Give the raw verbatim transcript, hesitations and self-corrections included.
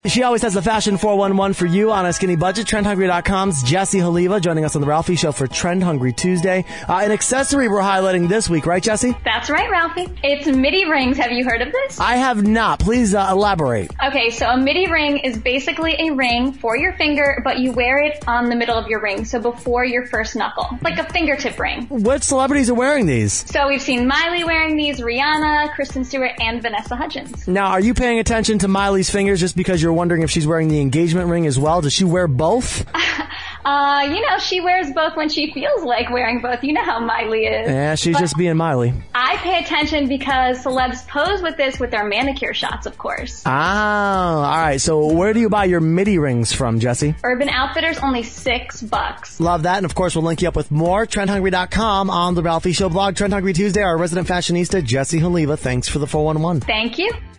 She always has the fashion four one one for you on a skinny budget. trend hungry dot com's Jessie Haliva joining us on the Ralphie Show for Trend Hungry Tuesday. Uh, an accessory we're highlighting this week, right, Jessie? That's right, Ralphie. It's midi rings. Have you heard of this? I have not. Please uh, elaborate. Okay, so a midi ring is basically a ring for your finger, but you wear it on the middle of your ring, so before your first knuckle. Like a fingertip ring. What celebrities are wearing these? So we've seen Miley wearing these, Rihanna, Kristen Stewart, and Vanessa Hudgens. Now, are you paying attention to Miley's fingers just because you're wondering if she's wearing the engagement ring as well? Does she wear both? Uh, you know, she wears both when she feels like wearing both. You know how Miley is. Yeah, she's but just being Miley. I pay attention because celebs pose with this with their manicure shots, of course. Ah, all right. So where do you buy your midi rings from, Jessie? Urban Outfitters, only six bucks. Love that. And of course, we'll link you up with more. trend hungry dot com on the Ralphie Show blog. Trend Hungry Tuesday, our resident fashionista, Jessie Haliva. Thanks for the four one one. Thank you.